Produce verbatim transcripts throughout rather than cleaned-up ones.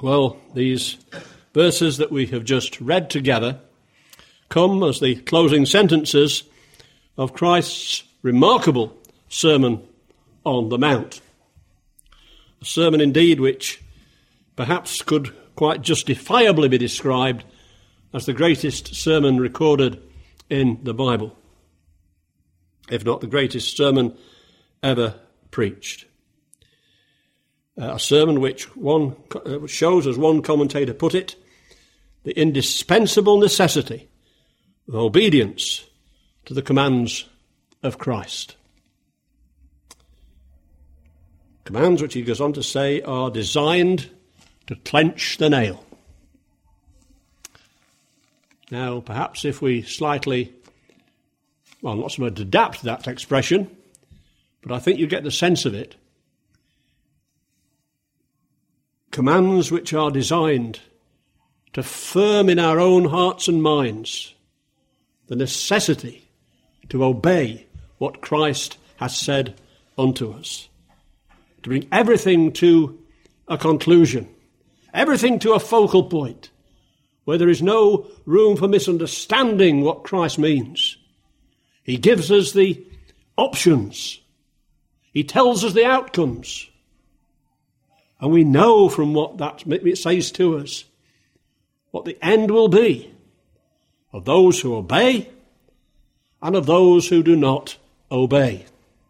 Well, these verses that we have just read together come as the closing sentences of Christ's remarkable Sermon on the Mount. A sermon indeed which perhaps could quite justifiably be described as the greatest sermon recorded in the Bible, if not the greatest sermon ever preached. Uh, a sermon which one uh, shows, as one commentator put it, the indispensable necessity of obedience to the commands of Christ. Commands which he goes on to say are designed to clench the nail. Now, perhaps if we slightly, well, not so much adapt that expression, but I think you get the sense of it. Commands which are designed to firm in our own hearts and minds the necessity to obey what Christ has said unto us, to bring everything to a conclusion, everything to a focal point, where there is no room for misunderstanding what Christ means. He gives us the options. He tells us the outcomes. And we know from what that it says to us what the end will be of those who obey and of those who do not obey.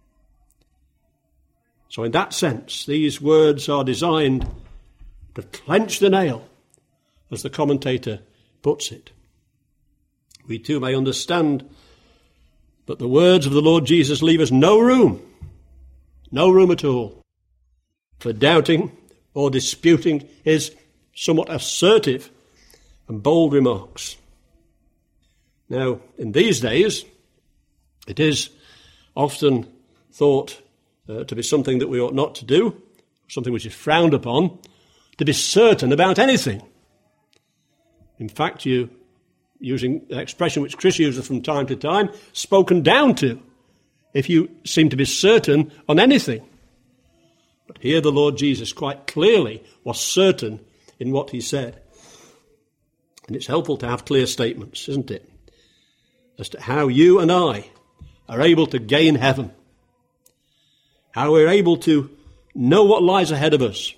So in that sense, these words are designed to clench the nail, as the commentator puts it. We too may understand that the words of the Lord Jesus leave us no room, no room at all, for doubting or disputing his somewhat assertive and bold remarks. Now, in these days, it is often thought uh, to be something that we ought not to do, something which is frowned upon, to be certain about anything. In fact, you, using an expression which Chris uses from time to time, spoken down to, if you seem to be certain on anything. But here the Lord Jesus quite clearly was certain in what he said. And it's helpful to have clear statements, isn't it, as to how you and I are able to gain heaven, how we're able to know what lies ahead of us.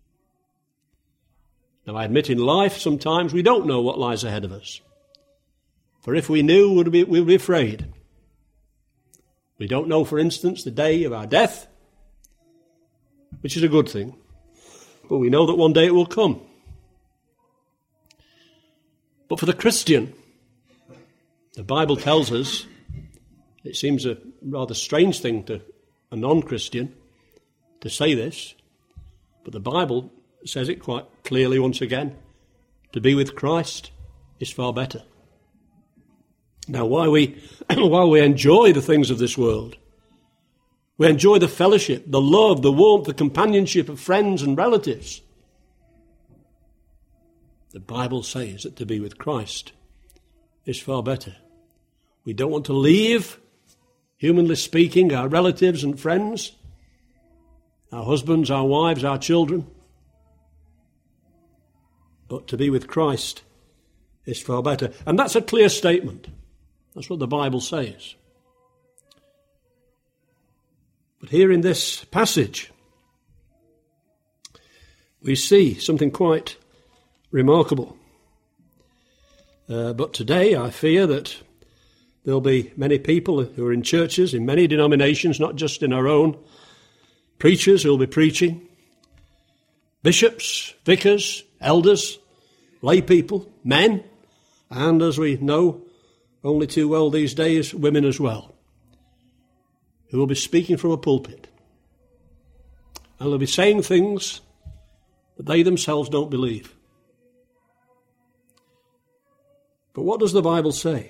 Now, I admit in life sometimes we don't know what lies ahead of us. For if we knew, we'd be, we'd be afraid. We don't know, for instance, the day of our death, which is a good thing. But we know that one day it will come. But for the Christian, the Bible tells us, it seems a rather strange thing to a non-Christian to say this, but the Bible says it quite clearly once again. To be with Christ is far better. Now, while we, while we enjoy the things of this world, we enjoy the fellowship, the love, the warmth, the companionship of friends and relatives, the Bible says that to be with Christ is far better. We don't want to leave, humanly speaking, our relatives and friends, our husbands, our wives, our children. But to be with Christ is far better. And that's a clear statement. That's what the Bible says. But here in this passage, we see something quite remarkable. Uh, but today I fear that there'll be many people who are in churches, in many denominations, not just in our own, preachers who will be preaching, bishops, vicars, elders, lay people, men, and as we know only too well these days, women as well, who will be speaking from a pulpit. And they'll be saying things that they themselves don't believe. But what does the Bible say?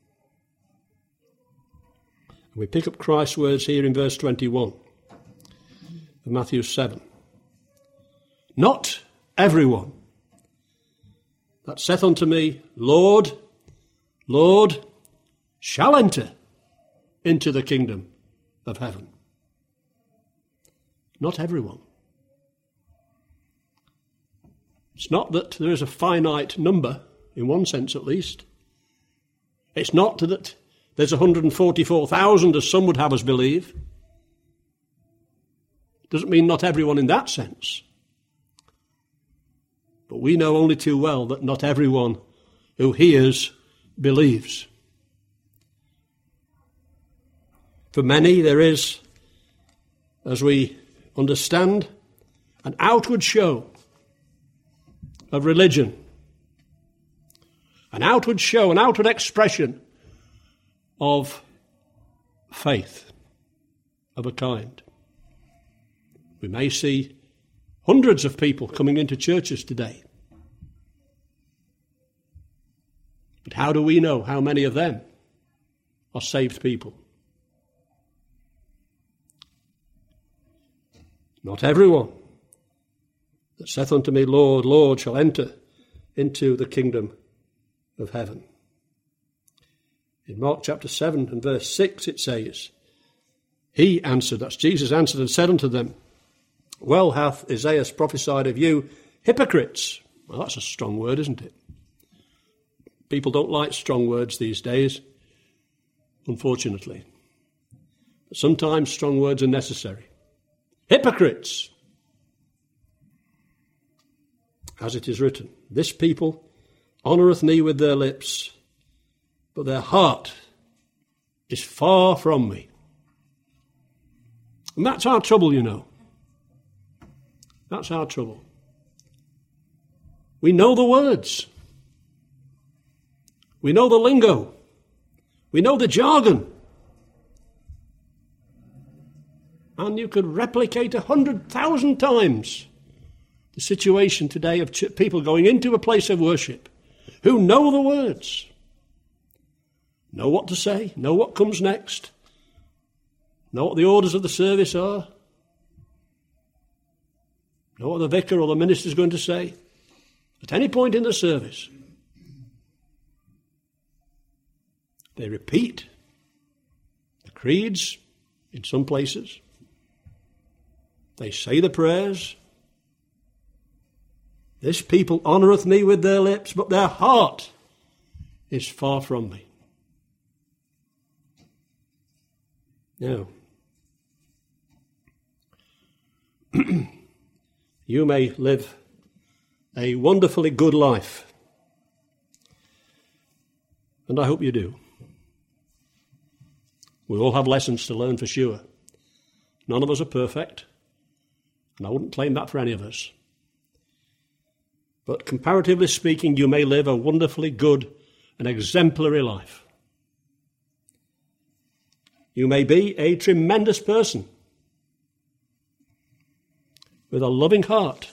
We pick up Christ's words here in verse twenty-one of Matthew seven. Not everyone that saith unto me, Lord, Lord, shall enter into the kingdom of heaven. Not everyone. It's not that there is a finite number, in one sense at least. It's not that there's one hundred forty-four thousand, as some would have us believe. It doesn't mean not everyone in that sense. But we know only too well that not everyone who hears believes. For many there is, as we understand, an outward show of religion, an outward show, an outward expression of faith of a kind. We may see hundreds of people coming into churches today. But how do we know how many of them are saved people? Not everyone that saith unto me, Lord, Lord, shall enter into the kingdom of heaven. In Mark chapter seven and verse six it says, He answered, that's Jesus answered and said unto them, Well hath Isaiah prophesied of you, hypocrites. Well, that's a strong word, isn't it? People don't like strong words these days, unfortunately. But sometimes strong words are necessary. Hypocrites! As it is written, This people honoureth me with their lips, but their heart is far from me. And that's our trouble, you know. That's our trouble. We know the words. We know the lingo. We know the jargon. And you could replicate a hundred thousand times the situation today of ch- people going into a place of worship who know the words, know what to say, know what comes next, know what the orders of the service are, know what the vicar or the minister is going to say at any point in the service. They repeat the creeds in some places. They say the prayers. This people honoureth me with their lips, but their heart is far from me. Now, you may live a wonderfully good life, and I hope you do. We all have lessons to learn for sure. None of us are perfect, and I wouldn't claim that for any of us. But comparatively speaking, you may live a wonderfully good and exemplary life. You may be a tremendous person with a loving heart.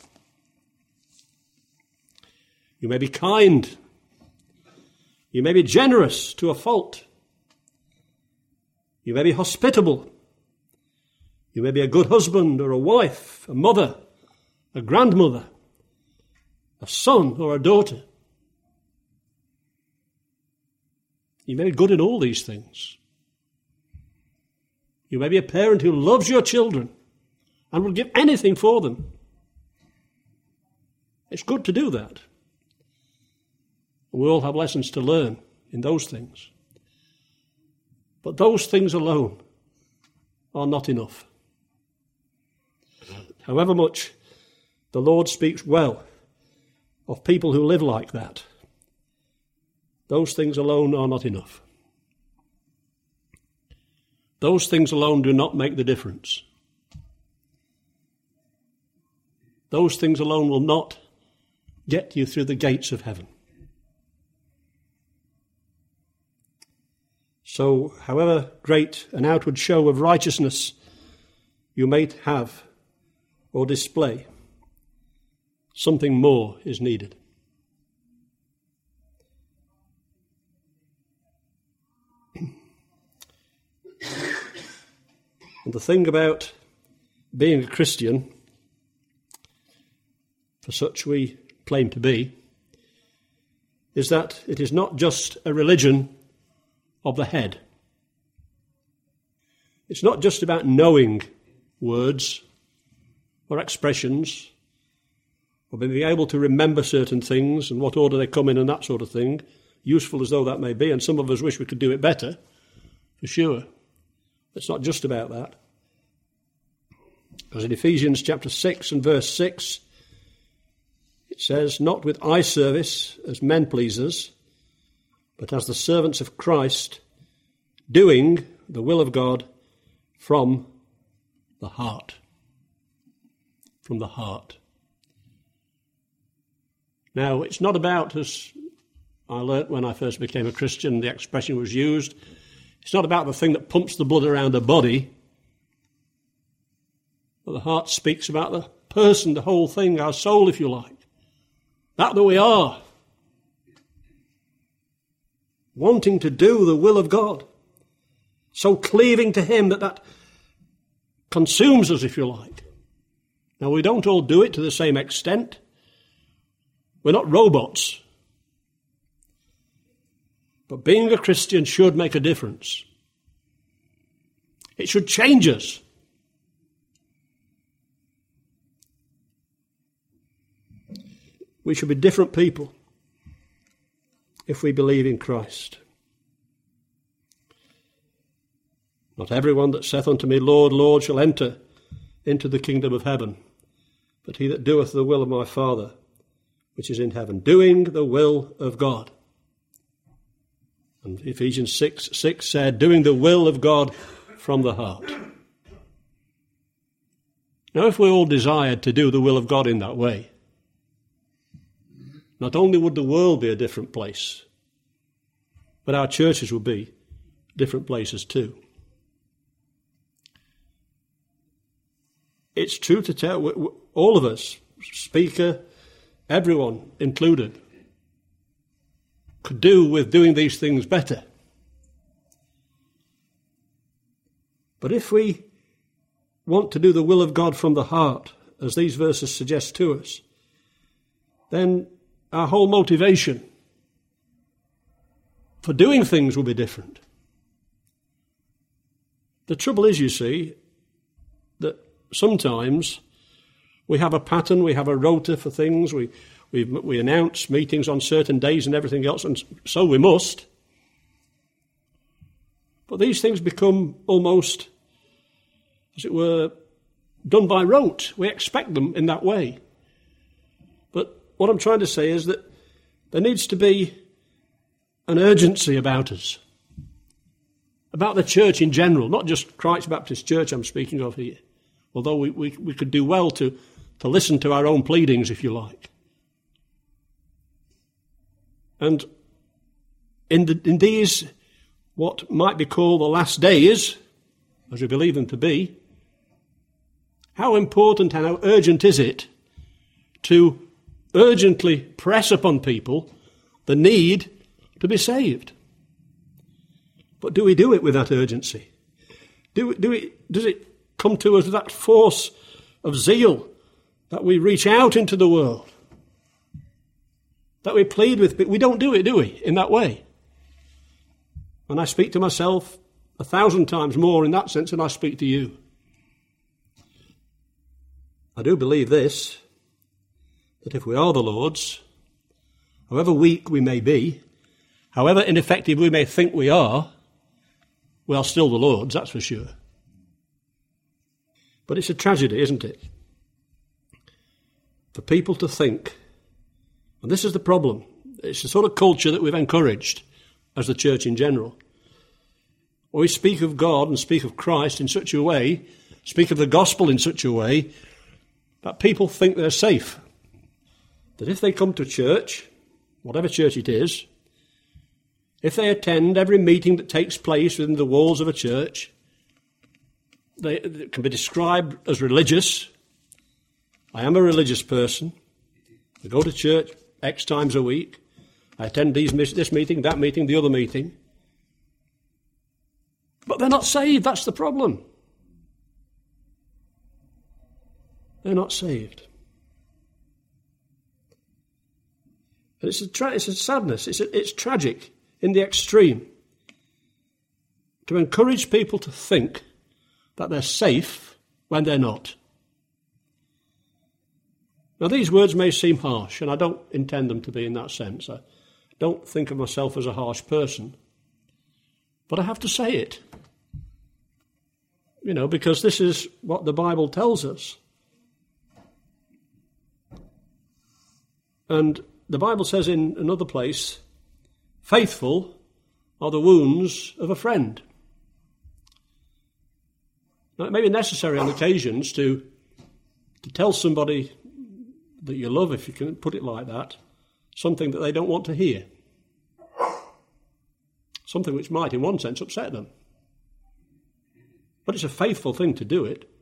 You may be kind. You may be generous to a fault. You may be hospitable. You may be a good husband or a wife, a mother, a grandmother, a son or a daughter. You may be good in all these things. You may be a parent who loves your children and will give anything for them. It's good to do that. We all have lessons to learn in those things. But those things alone are not enough. However much the Lord speaks well of people who live like that, those things alone are not enough. Those things alone do not make the difference. Those things alone will not get you through the gates of heaven. So, however great an outward show of righteousness you may have or display, something more is needed. And the thing about being a Christian, for such we claim to be, is that it is not just a religion of the head. It's not just about knowing words or expressions or being able to remember certain things and what order they come in and that sort of thing, useful as though that may be, and some of us wish we could do it better, for sure. It's not just about that. Because in Ephesians chapter six and verse six, it says, not with eye service as men pleasers, but as the servants of Christ, doing the will of God from the heart. From the heart. Now, it's not about, as I learnt when I first became a Christian, the expression was used, it's not about the thing that pumps the blood around the body, but the heart speaks about the person, the whole thing, our soul, if you like. That that we are. Wanting to do the will of God. So cleaving to him that that consumes us, if you like. Now, we don't all do it to the same extent. We're not robots. But being a Christian should make a difference. It should change us. We should be different people if we believe in Christ. Not everyone that saith unto me, Lord, Lord, shall enter into the kingdom of heaven, but he that doeth the will of my Father, which is in heaven, doing the will of God. And Ephesians six six said, doing the will of God from the heart. Now, if we all desired to do the will of God in that way, not only would the world be a different place, but our churches would be different places too. It's true to tell, all of us, speaker, everyone included, could do with doing these things better. But if we want to do the will of God from the heart, as these verses suggest to us, then our whole motivation for doing things will be different. The trouble is, you see, that sometimes we have a pattern, we have a rota for things, we we we announce meetings on certain days and everything else, and so we must. But these things become almost, as it were, done by rote. We expect them in that way. But what I'm trying to say is that there needs to be an urgency about us, about the church in general, not just Christ Baptist Church I'm speaking of here, although we, we, we could do well to, to listen to our own pleadings, if you like. And in, the, in these, what might be called the last days, as we believe them to be, how important and how urgent is it to urgently press upon people the need to be saved? But do we do it with that urgency? Do, do we, does it come to us with that force of zeal that we reach out into the world, that we plead with? We don't do it, do we, in that way? And I speak to myself a thousand times more in that sense than I speak to you. I do believe this, that if we are the Lord's, however weak we may be, however ineffective we may think we are, we are still the Lord's, that's for sure. But it's a tragedy, isn't it? For people to think, and this is the problem, it's the sort of culture that we've encouraged as the church in general. We speak of God and speak of Christ in such a way, speak of the gospel in such a way, that people think they're safe. That if they come to church, whatever church it is, if they attend every meeting that takes place within the walls of a church, they, they can be described as religious. I am a religious person. I go to church X times a week. I attend these, this meeting, that meeting, the other meeting. But they're not saved. That's the problem. They're not saved. And it's a, tra- it's a sadness. It's, a, it's tragic in the extreme to encourage people to think that they're safe when they're not. Now, these words may seem harsh, and I don't intend them to be in that sense. I don't think of myself as a harsh person. But I have to say it. You know, because this is what the Bible tells us. And the Bible says in another place, faithful are the wounds of a friend. Now, it may be necessary on occasions to, to tell somebody that you love, if you can put it like that, something that they don't want to hear. Something which might, in one sense, upset them. But it's a faithful thing to do it.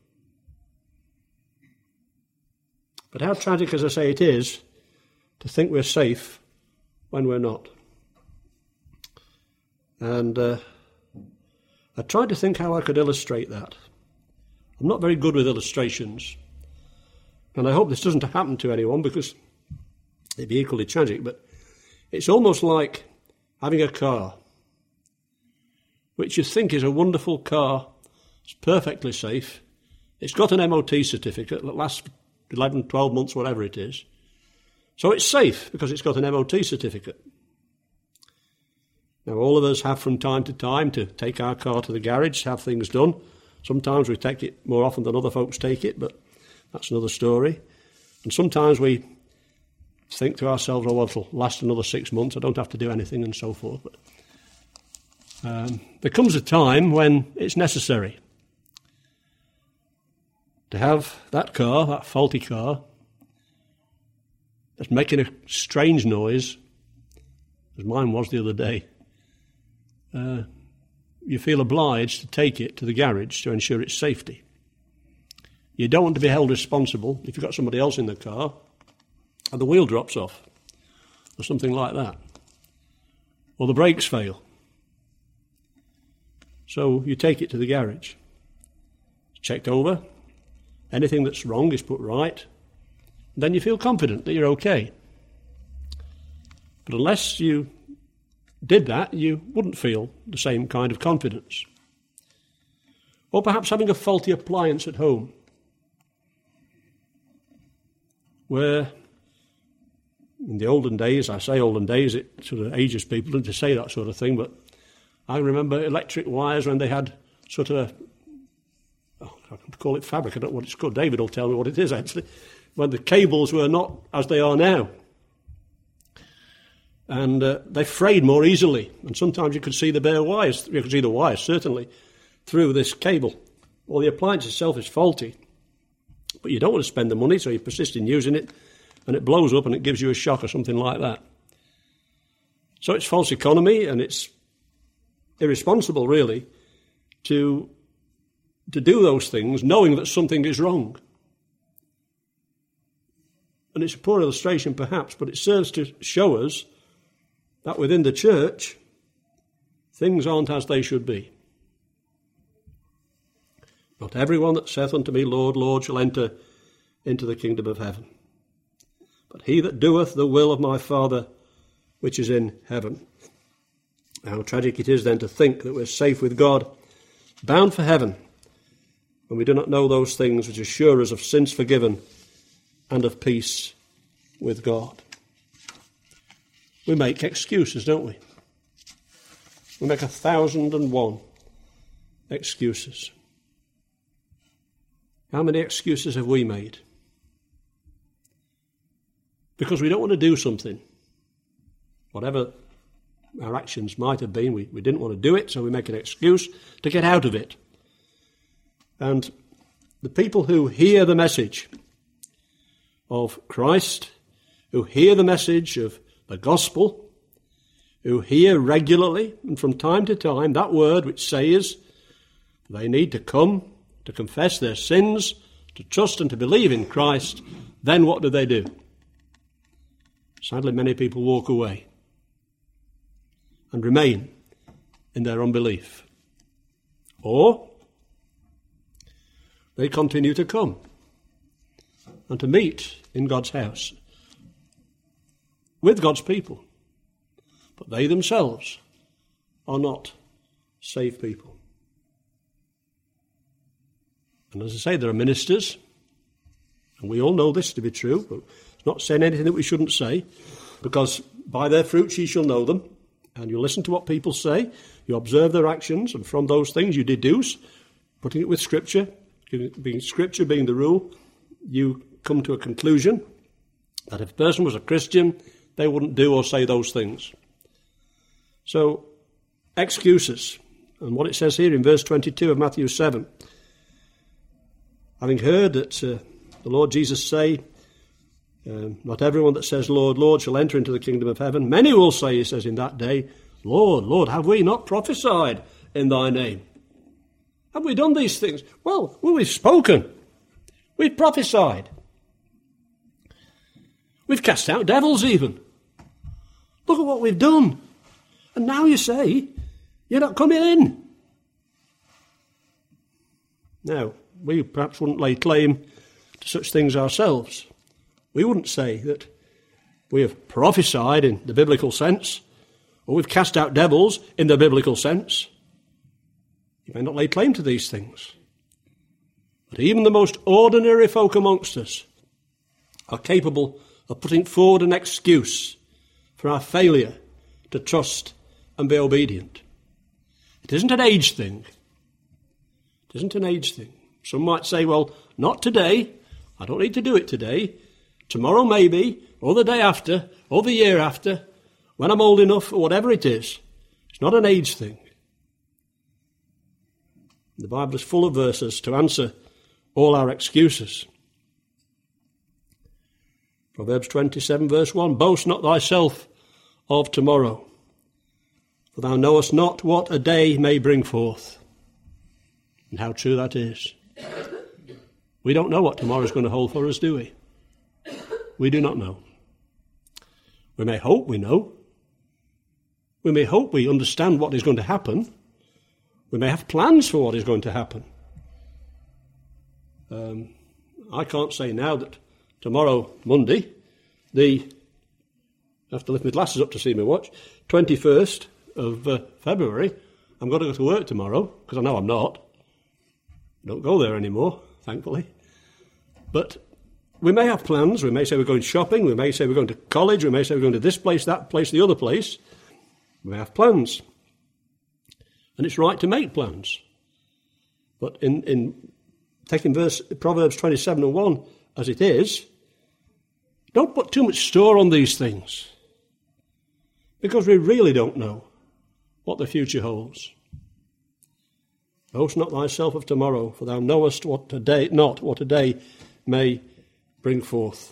But how tragic, as I say, it is to think we're safe when we're not. And uh, I tried to think how I could illustrate that. I'm not very good with illustrations. And I hope this doesn't happen to anyone, because it'd be equally tragic. But it's almost like having a car, which you think is a wonderful car. It's perfectly safe. It's got an M O T certificate that lasts eleven, twelve months, whatever it is. So it's safe because it's got an M O T certificate. Now, all of us have from time to time to take our car to the garage, have things done. Sometimes we take it more often than other folks take it, but that's another story. And sometimes we think to ourselves, oh, well, it'll last another six months. I don't have to do anything and so forth. But um, there comes a time when it's necessary to have that car, that faulty car, that's making a strange noise, as mine was the other day. Uh, you feel obliged to take it to the garage to ensure its safety. You don't want to be held responsible if you've got somebody else in the car and the wheel drops off or something like that, or the brakes fail. So you take it to the garage. It's checked over. Anything that's wrong is put right. And then you feel confident that you're okay. But unless you did that, you wouldn't feel the same kind of confidence. Or perhaps having a faulty appliance at home, where in the olden days, I say olden days, it sort of ages people to say that sort of thing, but I remember electric wires when they had sort of a, oh, I can call it fabric, I don't know what it's called, David will tell me what it is actually, when the cables were not as they are now. And uh, they frayed more easily, and sometimes you could see the bare wires, you could see the wires certainly, through this cable. Well, the appliance itself is faulty, but you don't want to spend the money, so you persist in using it, and it blows up and it gives you a shock or something like that. So it's false economy, and it's irresponsible, really, to, to do those things knowing that something is wrong. And it's a poor illustration, perhaps, but it serves to show us that within the church, things aren't as they should be. Not everyone that saith unto me, Lord, Lord, shall enter into the kingdom of heaven, but he that doeth the will of my Father which is in heaven. How tragic it is then to think that we're safe with God, bound for heaven, when we do not know those things which assure us of sins forgiven and of peace with God. We make excuses, don't we? We make a thousand and one excuses. How many excuses have we made? Because we don't want to do something. Whatever our actions might have been, we, we didn't want to do it, so we make an excuse to get out of it. And the people who hear the message of Christ, who hear the message of the gospel, who hear regularly and from time to time that word which says they need to come to confess their sins, to trust and to believe in Christ, then what do they do? Sadly, many people walk away and remain in their unbelief. Or they continue to come and to meet in God's house with God's people, but they themselves are not saved people. And as I say, there are ministers And we all know this to be true, but it's not saying anything that we shouldn't say, because by their fruits ye shall know them. And you listen to what people say, you observe their actions, and from those things you deduce, putting it with Scripture, being Scripture being the rule, you come to a conclusion that if a person was a Christian, they wouldn't do or say those things. So, excuses. And what it says here in verse twenty-two of Matthew seven. Having heard that uh, the Lord Jesus say, uh, not everyone that says, Lord, Lord, shall enter into the kingdom of heaven. Many will say, he says, in that day, Lord, Lord, have we not prophesied in thy name? Have we done these things? Well, well we've spoken. We've prophesied. We've cast out devils even. Look at what we've done. And now you say, you're not coming in. Now, we perhaps wouldn't lay claim to such things ourselves. We wouldn't say that we have prophesied in the biblical sense, or we've cast out devils in the biblical sense. You may not lay claim to these things. But even the most ordinary folk amongst us are capable of putting forward an excuse for our failure to trust and be obedient. It isn't an age thing. It isn't an age thing. Some might say, well, not today. I don't need to do it today. Tomorrow maybe, or the day after, or the year after, when I'm old enough, or whatever it is. It's not an age thing. The Bible is full of verses to answer all our excuses. Proverbs twenty-seven, verse one, boast not thyself of tomorrow, for thou knowest not what a day may bring forth. And how true that is. We don't know what tomorrow's going to hold for us, do we? We do not know. We may hope we know. We may hope we understand what is going to happen. We may have plans for what is going to happen. Um, I can't say now that tomorrow, Monday, the, I have to lift my glasses up to see my watch, twenty-first of uh, February, I'm going to go to work tomorrow, because I know I'm not. I don't go there anymore, thankfully. But we may have plans. We may say we're going shopping. We may say we're going to college. We may say we're going to this place, that place, the other place. We may have plans. And it's right to make plans. But in, in taking verse Proverbs twenty-seven and one as it is, don't put too much store on these things, because we really don't know what the future holds. Boast not thyself of tomorrow, for thou knowest what a day, not what a day may bring forth.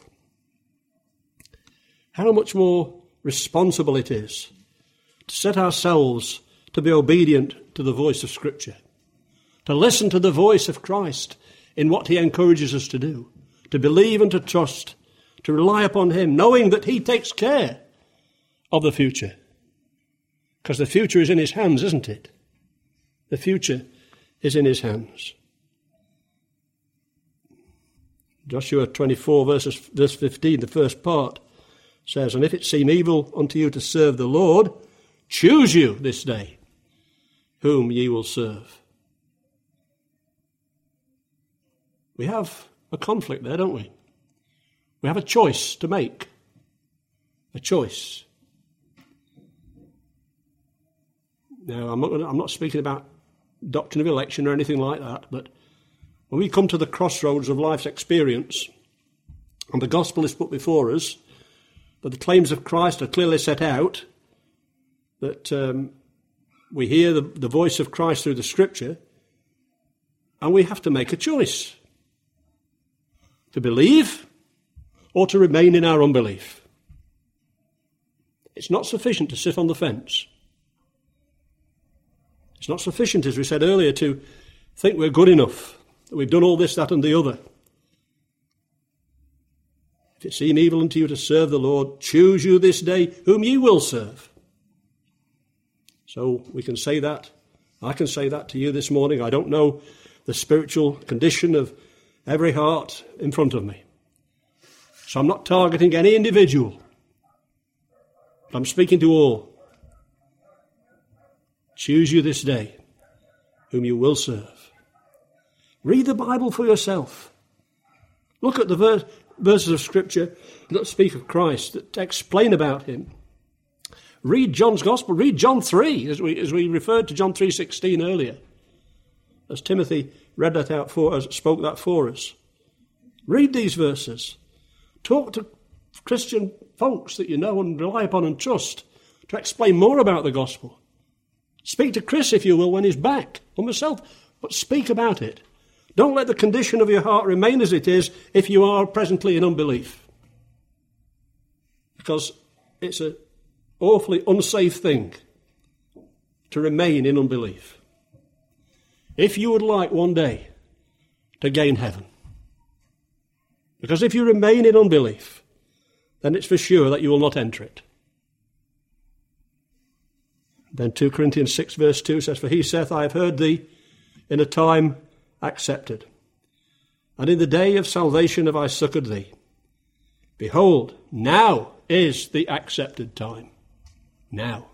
How much more responsible it is to set ourselves to be obedient to the voice of Scripture, to listen to the voice of Christ in what he encourages us to do, to believe and to trust, to rely upon him, knowing that he takes care of the future. Because the future is in his hands, isn't it? The future is in his hands. Joshua twenty-four, verses, verse fifteen, the first part, says, and if it seem evil unto you to serve the Lord, choose you this day whom ye will serve. We have a conflict there, don't we? We have a choice to make. A choice. Now, I'm not, gonna, I'm not speaking about doctrine of election or anything like that, but when we come to the crossroads of life's experience, and the gospel is put before us, but the claims of Christ are clearly set out, that um, we hear the, the voice of Christ through the Scripture, and we have to make a choice. To believe or to remain in our unbelief. It's not sufficient to sit on the fence. It's not sufficient, as we said earlier, to think we're good enough, that we've done all this, that and the other. If it seem evil unto you to serve the Lord, choose you this day whom ye will serve. So we can say that. I can say that to you this morning. I don't know the spiritual condition of every heart in front of me. So I'm not targeting any individual. I'm speaking to all. Choose you this day whom you will serve. Read the Bible for yourself. Look at the verse, verses of Scripture that speak of Christ, that explain about him. Read John's Gospel. Read John three, as we, as we referred to John three sixteen earlier, as Timothy read that out for us, spoke that for us. Read these verses. Talk to Christian folks that you know and rely upon and trust to explain more about the gospel. Speak to Chris, if you will, when he's back, or myself, but speak about it. Don't let the condition of your heart remain as it is if you are presently in unbelief. Because it's an awfully unsafe thing to remain in unbelief. If you would like one day to gain heaven, because if you remain in unbelief, then it's for sure that you will not enter it. Then two Corinthians six verse two says, "For he saith, I have heard thee in a time accepted, and in the day of salvation have I succoured thee. Behold, now is the accepted time." Now.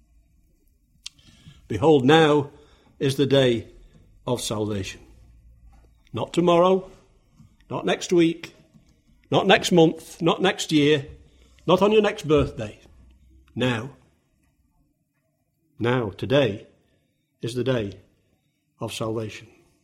Behold, now is the day of salvation. Not tomorrow, not next week, not next month, not next year, not on your next birthday. Now. Now, today, is the day of salvation.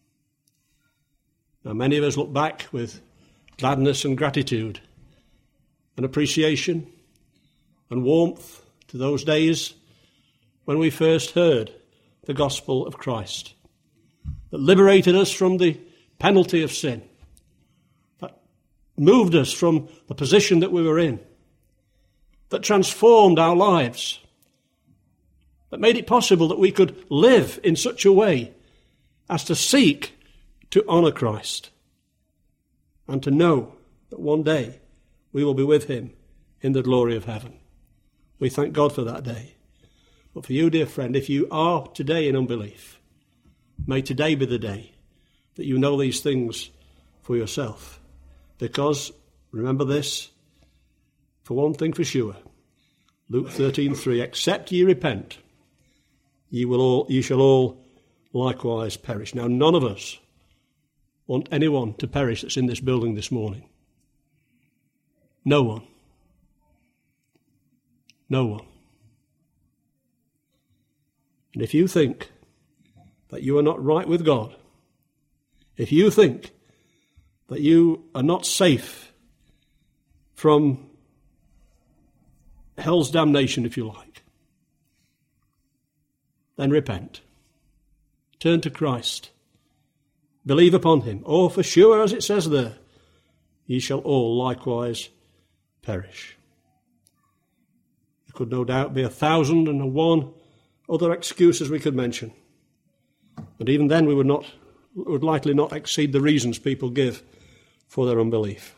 Now, many of us look back with gladness and gratitude and appreciation and warmth to those days when we first heard the gospel of Christ, that liberated us from the penalty of sin, that moved us from the position that we were in, that transformed our lives, that made it possible that we could live in such a way as to seek to honour Christ and to know that one day we will be with him in the glory of heaven. We thank God for that day. But for you, dear friend, if you are today in unbelief, may today be the day that you know these things for yourself. Because, remember this, for one thing for sure, Luke thirteen three, except ye repent, ye will all, ye shall all likewise perish. Now, none of us want anyone to perish that's in this building this morning. No one. No one. And if you think that you are not right with God, if you think that you are not safe from hell's damnation, if you like, then repent. Turn to Christ. Believe upon him. Or for sure, as it says there, ye shall all likewise perish. There could no doubt be a thousand and one other excuses we could mention. But even then we would not would likely not exceed the reasons people give for their unbelief.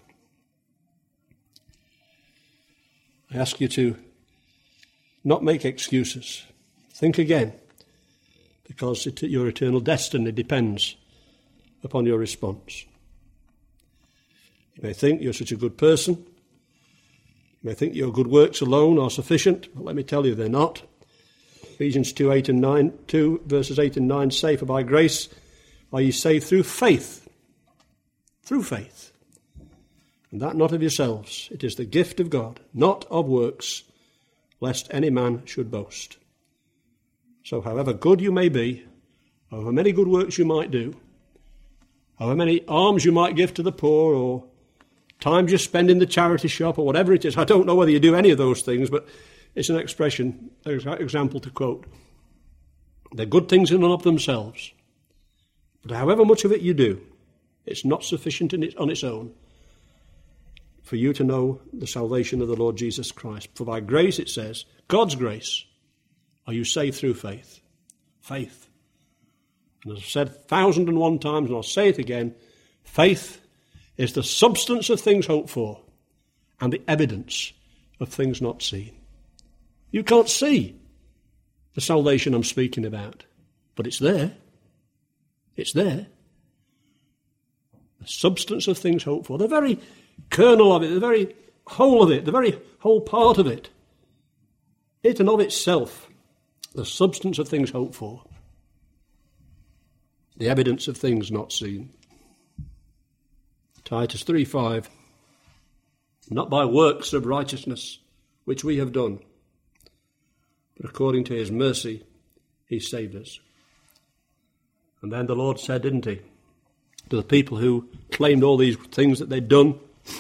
I ask you to not make excuses. Think again, because it, your eternal destiny depends upon your response. You may think you're such a good person. You may think your good works alone are sufficient, but let me tell you, they're not. Ephesians two, eight and nine, two verses eight and nine say, "For by grace are ye saved through faith." Through faith. And that not of yourselves. It is the gift of God, not of works, lest any man should boast. So however good you may be, however many good works you might do, however many alms you might give to the poor, or times you spend in the charity shop, or whatever it is, I don't know whether you do any of those things, but it's an expression, an example to quote. They're good things in and of themselves. But however much of it you do, it's not sufficient in it, on its own for you to know the salvation of the Lord Jesus Christ. For by grace, it says, God's grace, are you saved through faith. Faith. And as I've said a thousand and one times, and I'll say it again, faith is the substance of things hoped for and the evidence of things not seen. You can't see the salvation I'm speaking about, but it's there. It's there. The substance of things hoped for, the very kernel of it, the very whole of it, the very whole part of it. It and of itself, the substance of things hoped for, the evidence of things not seen. Titus three five. Not by works of righteousness which we have done, but according to his mercy he saved us. And then the Lord said, didn't he, to the people who claimed all these things that they'd done,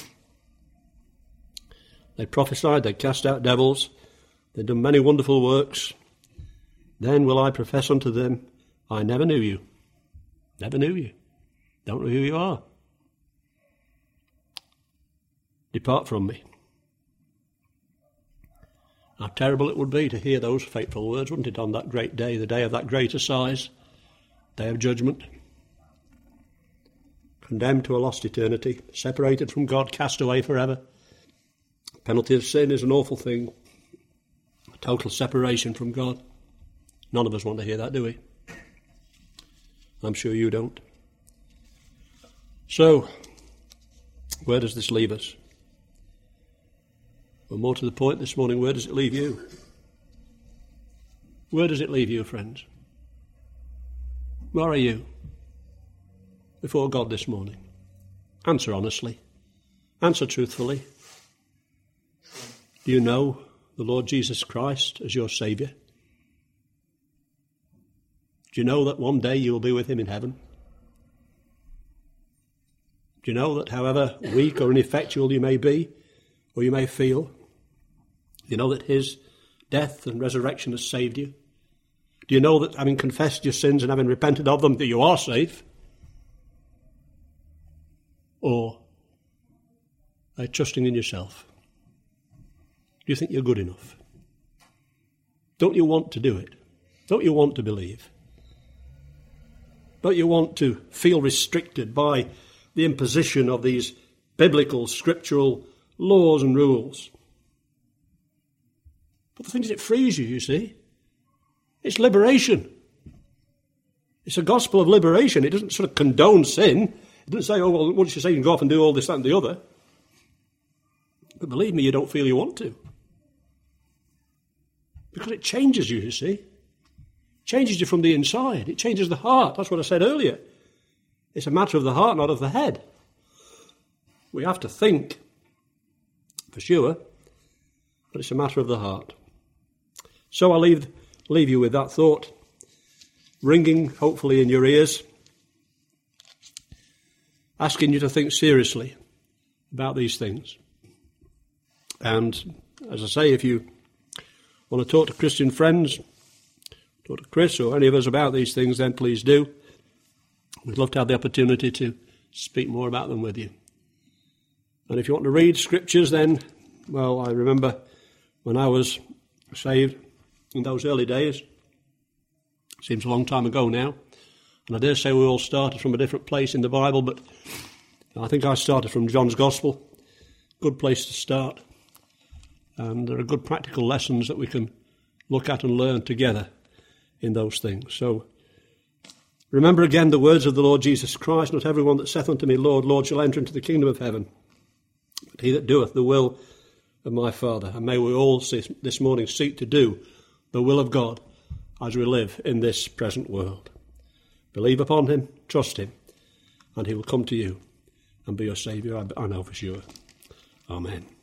they prophesied, they cast out devils, they'd done many wonderful works, then will I profess unto them, I never knew you. Never knew you. Don't know who you are. Depart from me. How terrible it would be to hear those fateful words, wouldn't it, on that great day, the day of that great assize, day of judgment. Condemned to a lost eternity, separated from God, cast away forever. The penalty of sin is an awful thing. A total separation from God. None of us want to hear that, do we? I'm sure you don't. So, where does this leave us? Well, more to the point this morning, where does it leave you? Where does it leave you, friends? Where are you before God this morning? Answer honestly. Answer truthfully. Do you know the Lord Jesus Christ as your Saviour? Do you know that one day you will be with him in heaven? Do you know that however weak or ineffectual you may be, or you may feel, you know that his death and resurrection has saved you? Do you know that having confessed your sins and having repented of them, that you are safe? Or are you trusting in yourself? Do you think you're good enough? Don't you want to do it? Don't you want to believe? Don't you want to feel restricted by the imposition of these biblical, scriptural laws and rules? But the thing is, it frees you, you see. It's liberation. It's a gospel of liberation. It doesn't sort of condone sin. It doesn't say, oh, well, once you say you can go off and do all this, that, and the other. But believe me, you don't feel you want to. Because it changes you, you see. It changes you from the inside. It changes the heart. That's what I said earlier. It's a matter of the heart, not of the head. We have to think, for sure, but it's a matter of the heart. So I'll leave, leave you with that thought, ringing, hopefully, in your ears, asking you to think seriously about these things. And, as I say, if you want to talk to Christian friends, talk to Chris or any of us about these things, then please do. We'd love to have the opportunity to speak more about them with you. And if you want to read scriptures, then, well, I remember when I was saved in those early days, seems a long time ago now, and I dare say we all started from a different place in the Bible, but I think I started from John's Gospel. Good place to start. And there are good practical lessons that we can look at and learn together in those things. So, remember again the words of the Lord Jesus Christ, not everyone that saith unto me, Lord, Lord, shall enter into the kingdom of heaven, but he that doeth the will of my Father. And may we all this morning seek to do the will of God as we live in this present world. Believe upon him, trust him, and he will come to you and be your Saviour, I know for sure. Amen.